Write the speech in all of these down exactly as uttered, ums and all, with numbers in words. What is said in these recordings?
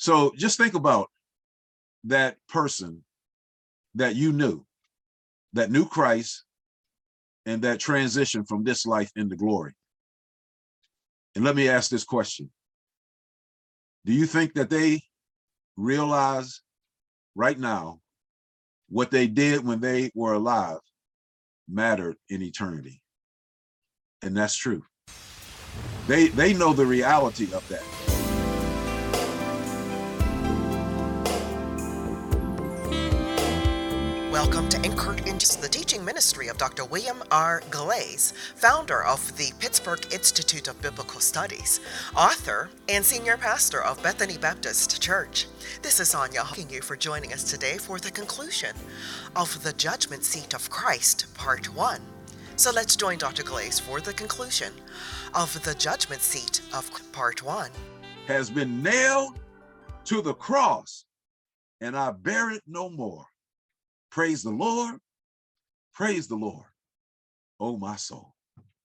So just think about that person that you knew, that knew Christ, and that transition from this life into glory. And let me ask this question. Do you think that they realize right now what they did when they were alive mattered in eternity? And that's true. They, they know the reality of that. Welcome to Anchored into the teaching ministry of Doctor William R. Glaze, founder of the Pittsburgh Institute of Biblical Studies, author and senior pastor of Bethany Baptist Church. This is Anya thanking you for joining us today for the conclusion of The Judgment Seat of Christ, Part one. So let's join Doctor Glaze for the conclusion of The Judgment Seat of Part one. Has been nailed to the cross, and I bear it no more. Praise the Lord, praise the Lord, oh my soul.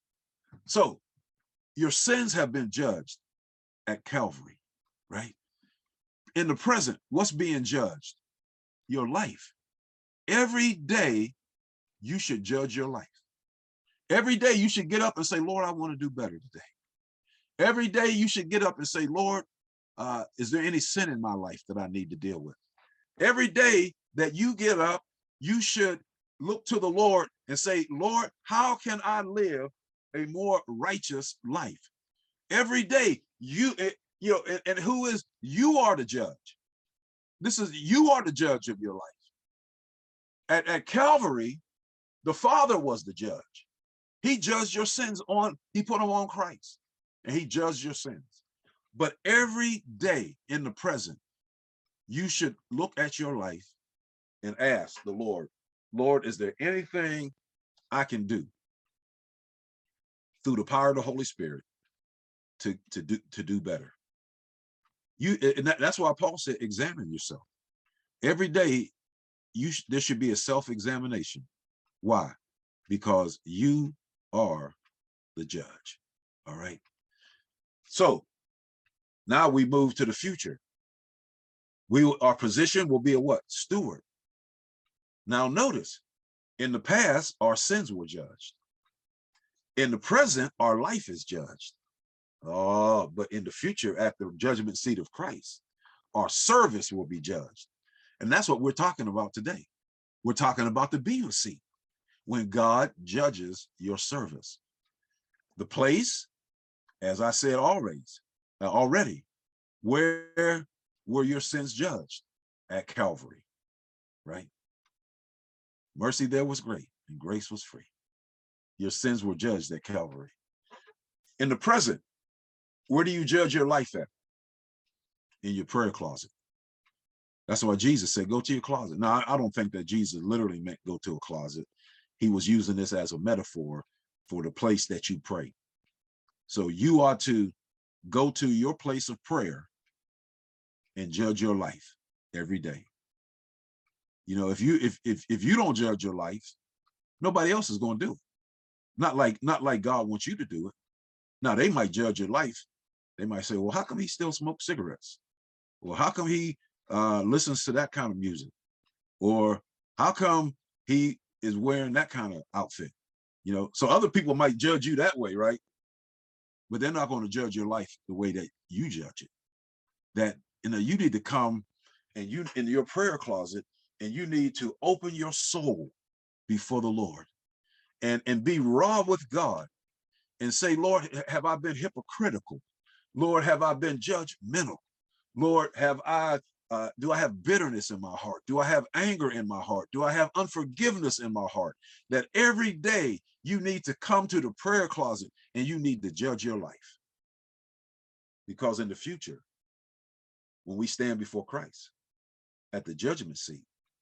So your sins have been judged at Calvary, right? In the present, what's being judged? Your life. Every day you should judge your life. Every day you should get up and say, Lord, I want to do better today. Every day you should get up and say, Lord, uh, is there any sin in my life that I need to deal with? Every day that you get up, you should look to the Lord and say, Lord, how can I live a more righteous life? Every day, you, you know, and, and who is, you are the judge. This is, you are the judge of your life. At, at Calvary, the Father was the judge. He judged your sins on, he put them on Christ, and he judged your sins. But every day in the present, you should look at your life and ask the Lord, Lord, is there anything I can do through the power of the Holy Spirit to, to, do, to do better? You, and that, that's why Paul said, examine yourself. Every day, you sh there should be a self-examination. Why? Because you are the judge, all right? So now we move to the future. We, our position will be a what? Steward. Now notice, in the past, our sins were judged. In the present, our life is judged. Oh, but in the future, at the judgment seat of Christ, our service will be judged. And that's what we're talking about today. We're talking about the Bema seat, when God judges your service. The place, as I said already, uh, already, where were your sins judged? At Calvary, right? Mercy there was great, and grace was free. Your sins were judged at Calvary. In the present, where do you judge your life at? In your prayer closet. That's why Jesus said, go to your closet. Now, I don't think that Jesus literally meant go to a closet. He was using this as a metaphor for the place that you pray. So you are to go to your place of prayer and judge your life every day. You know, if you if if if you don't judge your life, nobody else is going to do it. Not like not like God wants you to do it. Now they might judge your life. They might say, well, how come he still smokes cigarettes? Well, how come he uh, listens to that kind of music? Or how come he is wearing that kind of outfit? You know, so other people might judge you that way, right? But they're not going to judge your life the way that you judge it. That, you know, you need to come and you in your prayer closet, and you need to open your soul before the Lord and, and be raw with God and say, Lord, have I been hypocritical? Lord, have I been judgmental? Lord, have I, uh, do I have bitterness in my heart? Do I have anger in my heart? Do I have unforgiveness in my heart? That every day you need to come to the prayer closet and you need to judge your life. Because in the future, when we stand before Christ at the judgment seat,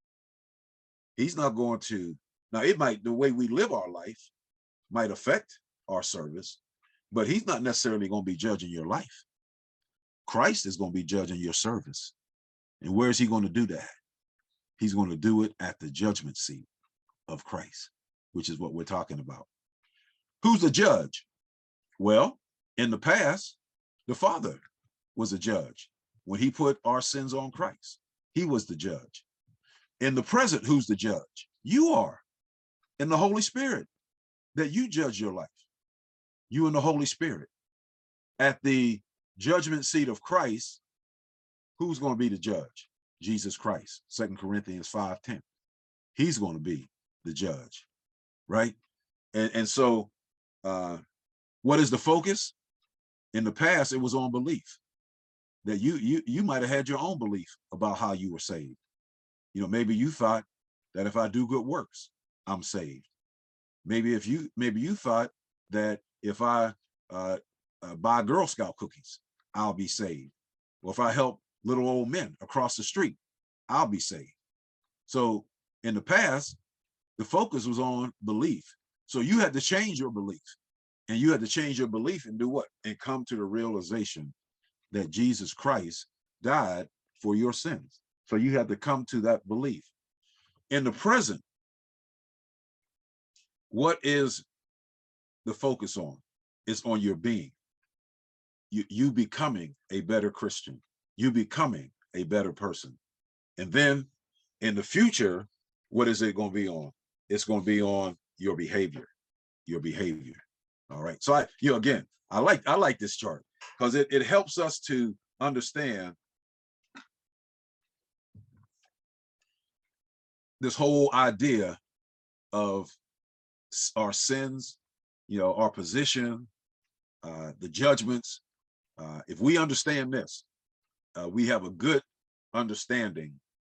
he's not going to, now it might, the way we live our life might affect our service, but he's not necessarily going to be judging your life. Christ is going to be judging your service. And where is he going to do that? He's going to do it at the judgment seat of Christ, which is what we're talking about. Who's the judge? Well, in the past, the Father was a judge. when he put our sins on Christ. He was the judge. In the present, who's the judge? You are. In the Holy Spirit, that you judge your life. You and the Holy Spirit. At the judgment seat of Christ, who's going to be the judge? Jesus Christ. Second Corinthians five ten. He's going to be the judge, right? And, and so uh, what is the focus? In the past, it was on belief. That you you you might have had your own belief about how you were saved. You know, maybe you thought that if I do good works, I'm saved. Maybe if you maybe you thought that if I uh, uh, buy Girl Scout cookies, I'll be saved. Or if I help little old men across the street, I'll be saved. So in the past, the focus was on belief. So you had to change your belief, and you had to change your belief and do what? And come to the realization that Jesus Christ died for your sins. So you have to come to that belief. In the present, what is the focus on? It's on your being. You, you becoming a better Christian. You becoming a better person. And then in the future, what is it going to be on? It's going to be on your behavior. Your behavior. All right. So I, you know, again, I like I like this chart because it, it helps us to understand this whole idea of our sins, you know, our position, uh, the judgments. Uh, if we understand this, uh, we have a good understanding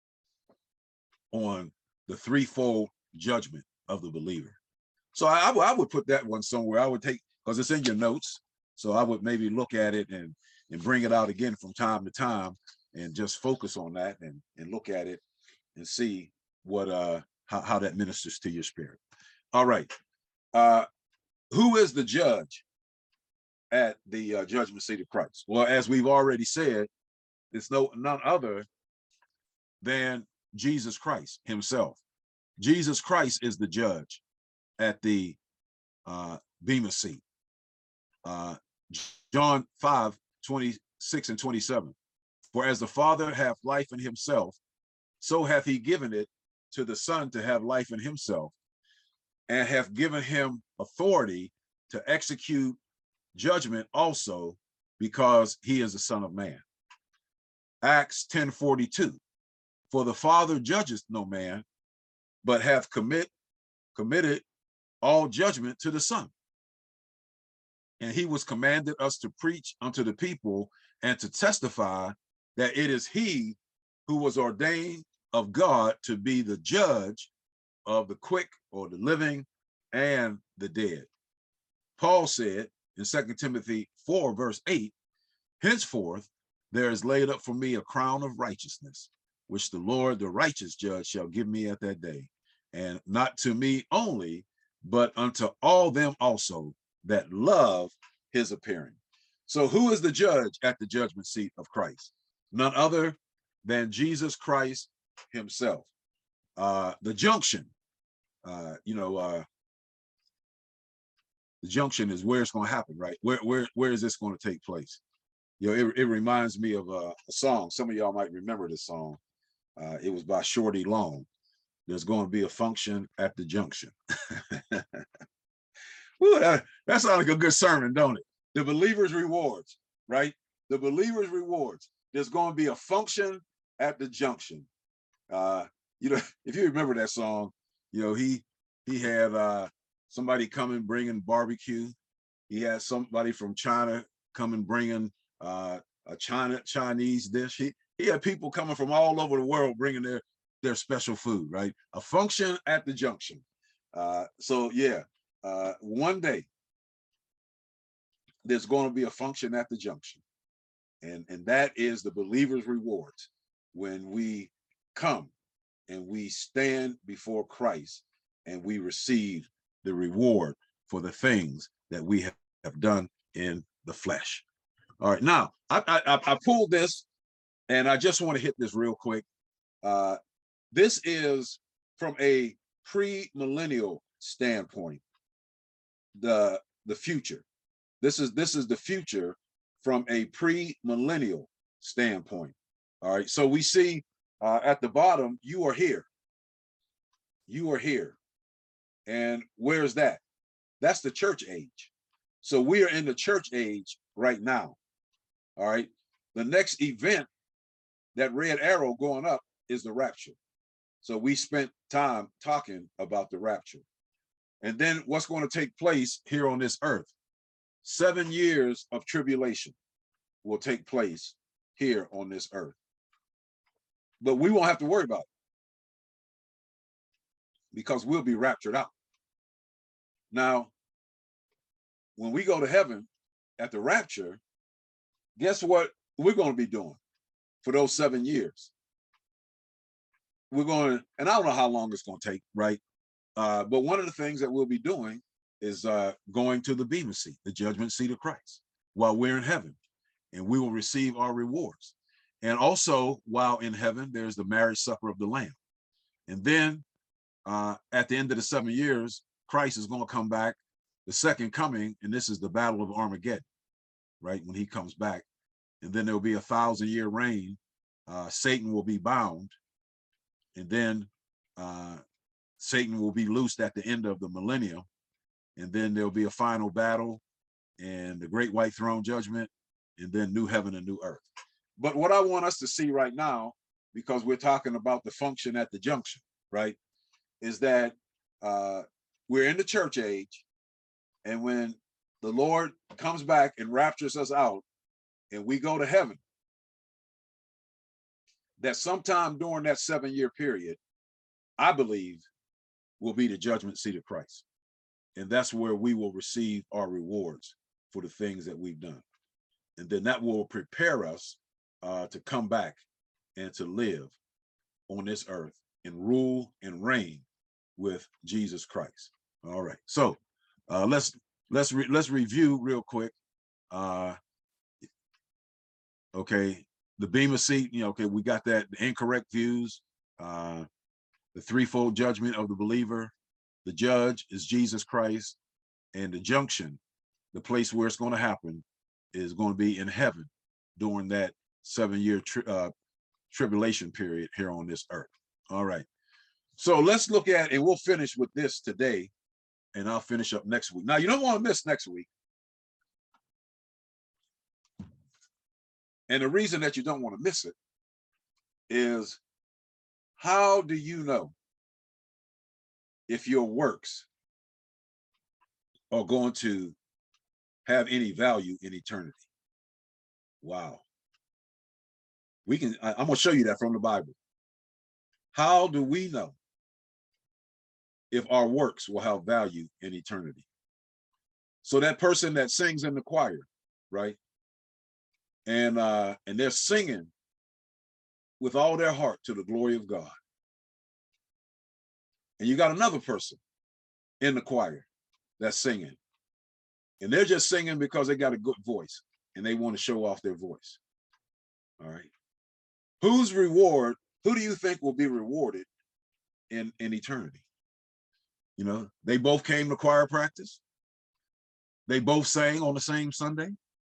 on the threefold judgment of the believer. So I, I would put that one somewhere. I would take, because it's in your notes. So I would maybe look at it and, and bring it out again from time to time and just focus on that and, and look at it and see what uh how, how that ministers to your spirit. All right. Uh, who is the judge at the uh, judgment seat of Christ? Well, as we've already said, it's no none other than Jesus Christ himself. Jesus Christ is the judge at the uh, Bema seat. Uh, John five, twenty-six and twenty-seven. For as the Father hath life in himself, so hath he given it to the Son to have life in himself, and hath given him authority to execute judgment also, because he is the Son of Man. Acts ten forty-two. For the Father judgeth no man, but hath commit committed all judgment to the Son. And he was commanded us to preach unto the people and to testify that it is he who was ordained of God to be the judge of the quick or the living and the dead. Paul said in Second Timothy four, verse eight, henceforth there is laid up for me a crown of righteousness, which the Lord, the righteous judge, shall give me at that day, and not to me only, but unto all them also that love his appearing. So who is the judge at the judgment seat of Christ? None other than Jesus Christ himself. Uh, the junction, uh, you know, uh, the junction is where it's going to happen, right? Where, where, where is this going to take place? You know, it, it reminds me of a, a song. Some of y'all might remember this song. Uh, it was by Shorty Long. There's going to be a function at the junction. Ooh, that, that sounds like a good sermon, don't it? The believer's rewards, right? The believer's rewards. There's going to be a function at the junction. Uh, you know, if you remember that song, you know, he he had uh, somebody coming bringing barbecue. He had somebody from China coming bringing uh, a China Chinese dish. He he had people coming from all over the world bringing their their special food, right? A function at the junction. Uh, so yeah. Uh, one day, there's going to be a function at the junction. And, and that is the believer's rewards when we come and we stand before Christ and we receive the reward for the things that we have, have done in the flesh. All right, now, I, I, I pulled this and I just want to hit this real quick. Uh, this is from a pre-millennial standpoint. The the future. This is this is the future from a pre-millennial standpoint. All right. So we see uh, at the bottom, you are here. You are here. And where's that? That's the church age. So we are in the church age right now. All right. The next event, that red arrow going up, is the rapture. So we spent time talking about the rapture. And then what's going to take place here on this earth? Seven years of tribulation will take place here on this earth. But we won't have to worry about it because we'll be raptured out. Now, when we go to heaven at the rapture, guess what we're going to be doing for those seven years? We're going to, and I don't know how long it's going to take, right? Uh, but one of the things that we'll be doing is uh, going to the Bema seat, the judgment seat of Christ, while we're in heaven, and we will receive our rewards. And also, while in heaven, there's the marriage supper of the Lamb. And then uh, at the end of the seven years, Christ is going to come back, the second coming, and this is the battle of Armageddon, right? When he comes back. And then there'll be a thousand year reign. Uh, Satan will be bound. And then uh, Satan will be loosed at the end of the millennium. And then there'll be a final battle and the great white throne judgment, and then new heaven and new earth. But what I want us to see right now, because we're talking about the function at the junction, right, is that uh, we're in the church age. And when the Lord comes back and raptures us out and we go to heaven, that sometime during that seven year period, I believe, will be the judgment seat of Christ. And that's where we will receive our rewards for the things that we've done. And then that will prepare us uh, to come back and to live on this earth and rule and reign with Jesus Christ. All right. So uh, let's let's re let's review real quick. Uh, okay, the Bema seat. You know, okay, we got that. The incorrect views. Uh, the threefold judgment of the believer. The judge is Jesus Christ, and the junction, the place where it's going to happen, is going to be in heaven during that seven-year tri uh, tribulation period here on this earth. All right. So let's look at, and we'll finish with this today, and I'll finish up next week. Now, you don't want to miss next week. And the reason that you don't want to miss it is, how do you know if your works are going to have any value in eternity? Wow. We can, I, I'm going to show you that from the Bible. How do we know if our works will have value in eternity? So that person that sings in the choir, right? And uh, and they're singing with all their heart to the glory of God. And you got another person in the choir that's singing. And they're just singing because they got a good voice and they want to show off their voice. All right. Whose reward, who do you think will be rewarded in, in eternity? You know, they both came to choir practice. They both sang on the same Sunday.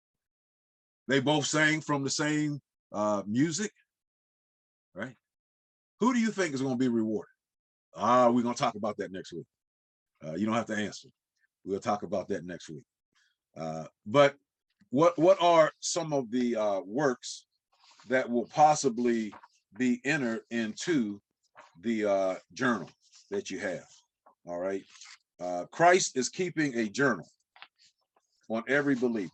They both sang from the same uh, music, right? Who do you think is going to be rewarded? Ah, uh, we're going to talk about that next week. Uh, you don't have to answer. We'll talk about that next week. Uh, but what what are some of the uh, works that will possibly be entered into the uh, journal that you have? All right. Uh, Christ is keeping a journal on every believer.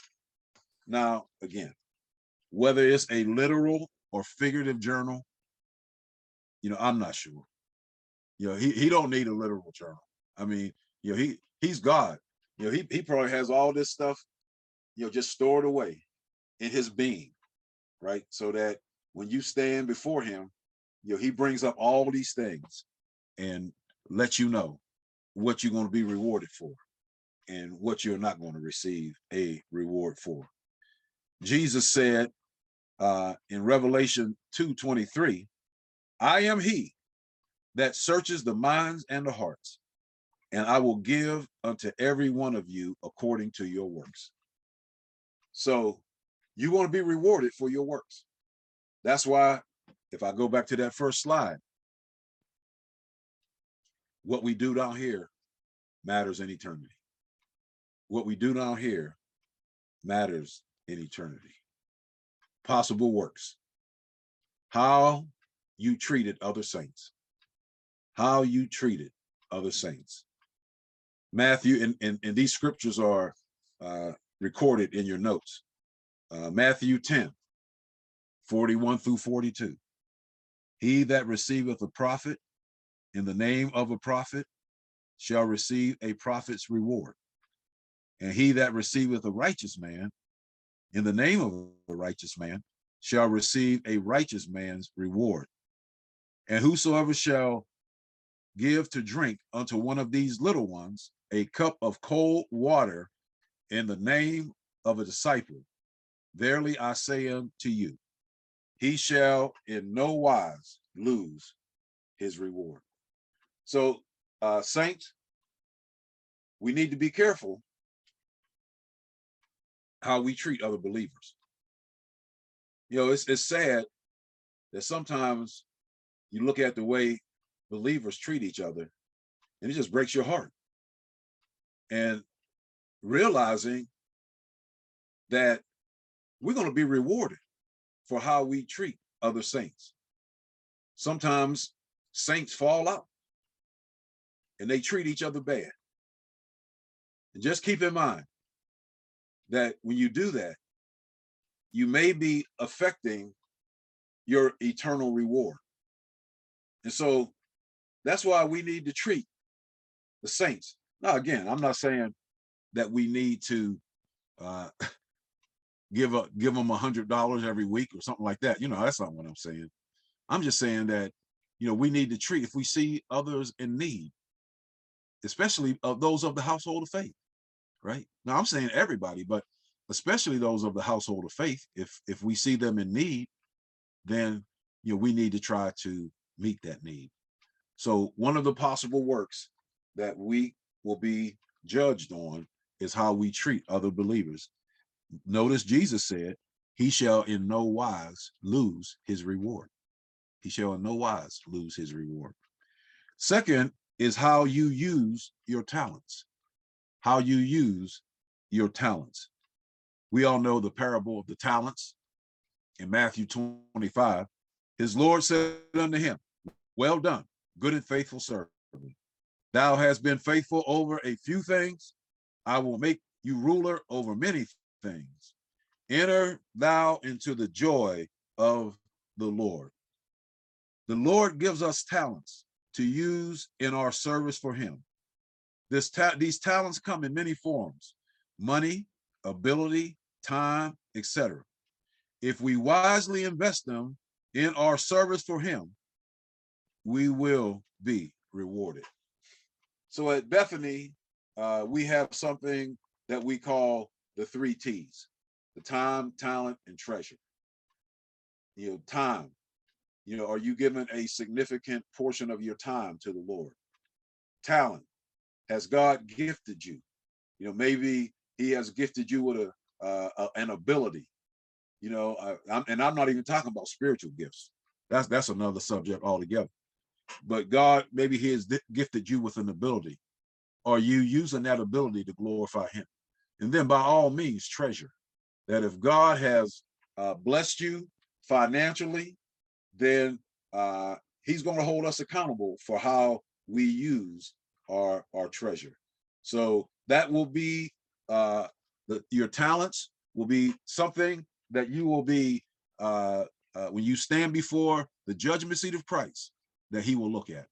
Now, again, whether it's a literal or figurative journal, you know, I'm not sure. You know, he, he don't need a literal journal. I mean, you know, he he's God. You know, he, he probably has all this stuff, you know, just stored away in his being, right? So that when you stand before him, you know, he brings up all these things and lets you know what you're going to be rewarded for and what you're not going to receive a reward for. Jesus said uh, in Revelation two twenty-three, I am he that searches the minds and the hearts, and I will give unto every one of you according to your works. So You want to be rewarded for your works. That's why, if I go back to that first slide, what we do down here matters in eternity. What we do down here matters in eternity. Possible works. How you treated other saints. How you treated other saints. Matthew, and, and, and these scriptures are uh, recorded in your notes. Uh, Matthew ten, forty-one through forty-two. He that receiveth a prophet in the name of a prophet shall receive a prophet's reward. And he that receiveth a righteous man in the name of a righteous man shall receive a righteous man's reward. And whosoever shall give to drink unto one of these little ones a cup of cold water in the name of a disciple, verily I say unto you, he shall in no wise lose his reward. So, uh, saints, we need to be careful how we treat other believers. You know, it's, it's sad that sometimes you look at the way believers treat each other and it just breaks your heart. And realizing that we're going to be rewarded for how we treat other saints. Sometimes saints fall out and they treat each other bad. And just keep in mind that when you do that, you may be affecting your eternal reward. And so that's why we need to treat the saints. Now, again, I'm not saying that we need to uh, give a give them a hundred dollars every week or something like that. You know, that's not what I'm saying. I'm just saying that, you know, we need to treat, if we see others in need, especially of those of the household of faith, right? Now, I'm saying everybody, but especially those of the household of faith. If if we see them in need, then, you know, we need to try to meet that need. So one of the possible works that we will be judged on is how we treat other believers. Notice Jesus said, he shall in no wise lose his reward. He shall in no wise lose his reward. Second is how you use your talents. How you use your talents. We all know the parable of the talents in Matthew twenty-five. His Lord said unto him, well done, good and faithful servant. Thou hast been faithful over a few things. I will make you ruler over many things. Enter thou into the joy of the Lord. The Lord gives us talents to use in our service for him. This ta these talents come in many forms: money, ability, time, et cetera. If we wisely invest them in our service for him, we will be rewarded. So at Bethany, uh, we have something that we call the three T's: the time, talent, and treasure. You know, time. You know, are you giving a significant portion of your time to the Lord? Talent. Has God gifted you? You know, maybe he has gifted you with a, uh, a an ability. You know, uh, I'm, and I'm not even talking about spiritual gifts. That's that's another subject altogether. But God, maybe he has gifted you with an ability. Are you using that ability to glorify him? And then by all means, treasure. That if God has uh, blessed you financially, then uh, he's going to hold us accountable for how we use our, our treasure. So that will be, uh, the, your talents will be something that you will be, uh, uh, when you stand before the judgment seat of Christ, that he will look at.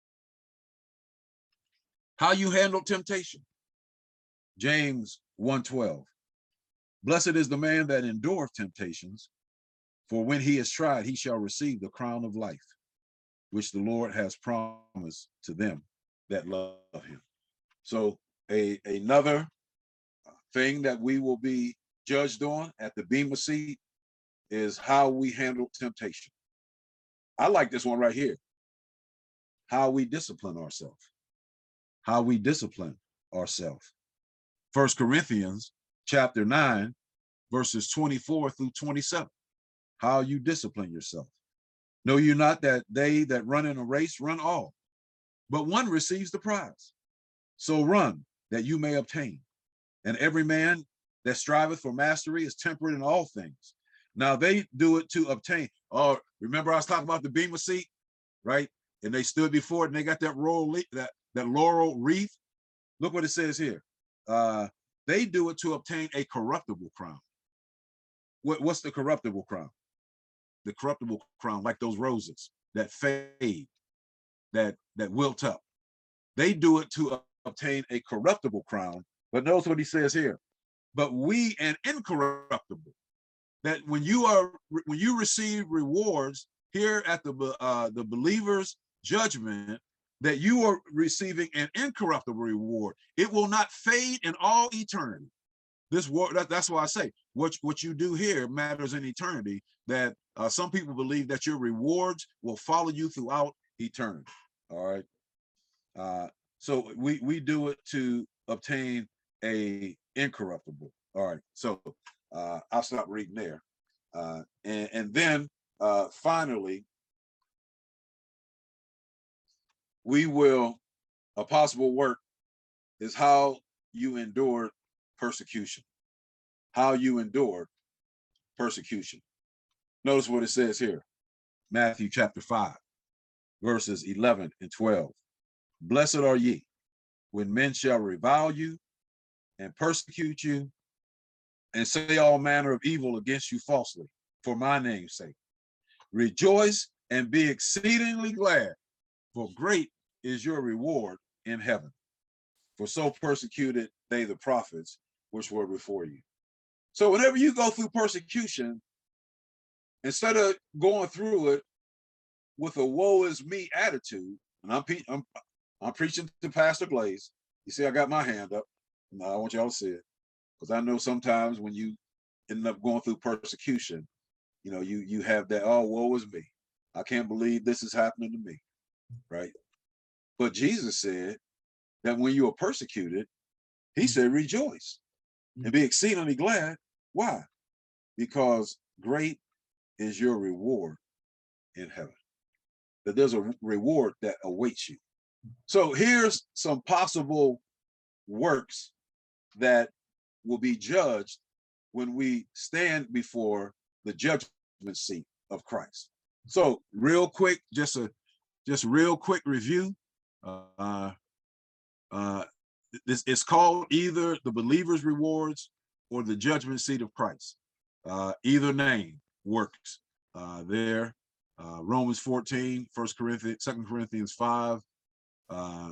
How you handle temptation. James one twelve. Blessed is the man that endureth temptations, for when he is tried, he shall receive the crown of life, which the Lord has promised to them that love him. So a, another thing that we will be judged on at the Bema seat is how we handle temptation. I like this one right here. How we discipline ourselves. How we discipline ourselves. First Corinthians chapter nine, verses twenty-four through twenty-seven. How you discipline yourself. Know you not that they that run in a race run all, but one receives the prize. So run that you may obtain. And every man that striveth for mastery is temperate in all things. Now they do it to obtain. Oh, remember I was talking about the bema seat, right? And they stood before it and they got that laurel, that, that laurel wreath. Look what it says here. Uh, they do it to obtain a corruptible crown. What, what's the corruptible crown? The corruptible crown, like those roses that fade, that, that wilt up. They do it to obtain a corruptible crown. But notice what he says here. But we an incorruptible. That when you are when you receive rewards here at the uh, the believer's judgment, that you are receiving an incorruptible reward. It will not fade in all eternity. This word, that, that's why I say what what you do here matters in eternity. That uh, some people believe that your rewards will follow you throughout eternity. All right. Uh, so we we do it to obtain a incorruptible. All right. So uh, I'll stop reading there. Uh, and, and then uh, finally, we will, a possible work is how you endured persecution. How you endured persecution. Notice what it says here. Matthew chapter five, verses eleven and twelve. Blessed are ye when men shall revile you and persecute you and say all manner of evil against you falsely for my name's sake. Rejoice and be exceedingly glad, for great is your reward in heaven. For so persecuted they the prophets which were before you. So whenever you go through persecution, instead of going through it with a woe is me attitude, and I'm, I'm, I'm preaching to Pastor Blaze. You see, I got my hand up. No, I want y'all to see it. Because I know sometimes when you end up going through persecution, you know, you you have that, oh, woe is me. I can't believe this is happening to me, right? But Jesus said that when you are persecuted, he said, rejoice and be exceedingly glad. Why? Because great is your reward in heaven. That there's a reward that awaits you. So here's some possible works that will be judged when we stand before the judgment seat of Christ. So real quick, just a just real quick review. Uh, uh, this it's called either the believer's rewards or the judgment seat of Christ. Uh, either name works uh, there. Uh, Romans fourteen, First Corinthians, Second Corinthians five. Uh,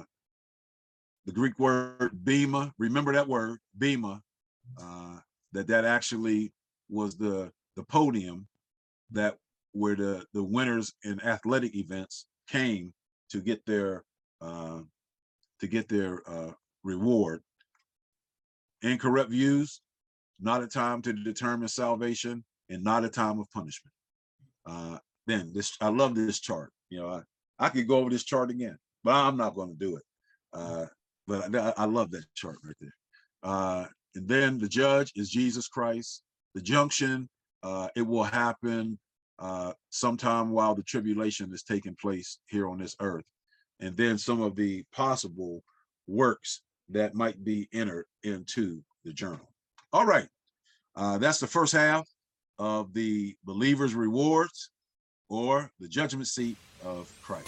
the Greek word bema. Remember that word bema. Uh, that that actually was the the podium that where the the winners in athletic events came to get their uh, to get their uh, reward. Incorrect views, not a time to determine salvation, and not a time of punishment. Uh, then this, I love this chart. You know, I, I could go over this chart again, but I'm not going to do it. Uh, but I, I love that chart right there. Uh, and then the judge is Jesus Christ. The junction, uh, it will happen uh, sometime while the tribulation is taking place here on this earth. And then some of the possible works that might be entered into the journal. All right, uh, that's the first half of the believer's rewards or the judgment seat of Christ.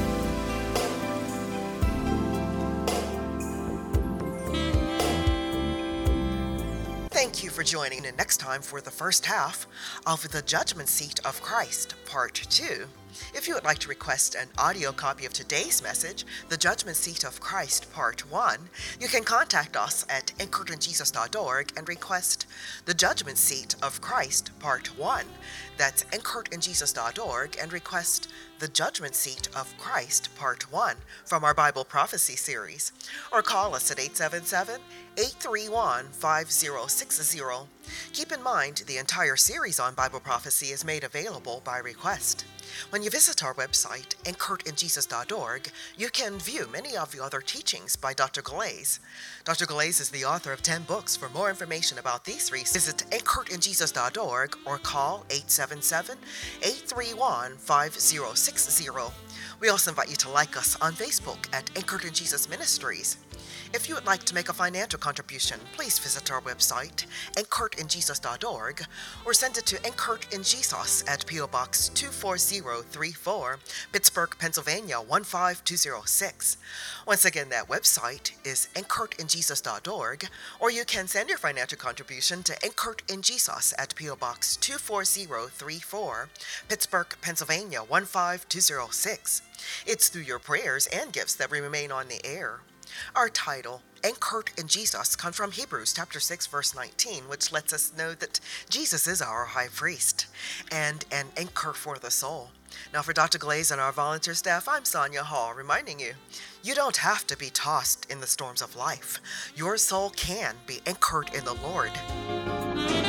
Thank you for joining in next time for the first half of The Judgment Seat of Christ, Part two. If you would like to request an audio copy of today's message, The Judgment Seat of Christ, Part one, you can contact us at anchored in jesus dot org and request The Judgment Seat of Christ, Part one. That's anchored in jesus dot org and request The Judgment Seat of Christ, Part one from our Bible Prophecy series. Or call us at eight seven seven, eight three one, five zero six zero. Keep in mind, the entire series on Bible prophecy is made available by request. When you visit our website, anchored in jesus dot org, you can view many of the other teachings by Doctor Galais. Doctor Galais is the author of ten books. For more information about these three, visit anchored in jesus dot org or call eight seven seven, eight three one, five zero six zero. We also invite you to like us on Facebook at Anchored in Jesus Ministries. If you would like to make a financial contribution, please visit our website, anchored in jesus dot org, or send it to Anchored in Jesus at P O Box two four zero three four, Pittsburgh, Pennsylvania one five two zero six. Once again, that website is anchored in jesus dot org, or you can send your financial contribution to Anchored in Jesus at P O Box two four zero three four, Pittsburgh, Pennsylvania one five two zero six. It's through your prayers and gifts that we remain on the air. Our title, Anchored in Jesus, comes from Hebrews chapter six, verse nineteen, which lets us know that Jesus is our high priest and an anchor for the soul. Now, for Doctor Galais and our volunteer staff, I'm Sonia Hall, reminding you, you don't have to be tossed in the storms of life. Your soul can be anchored in the Lord.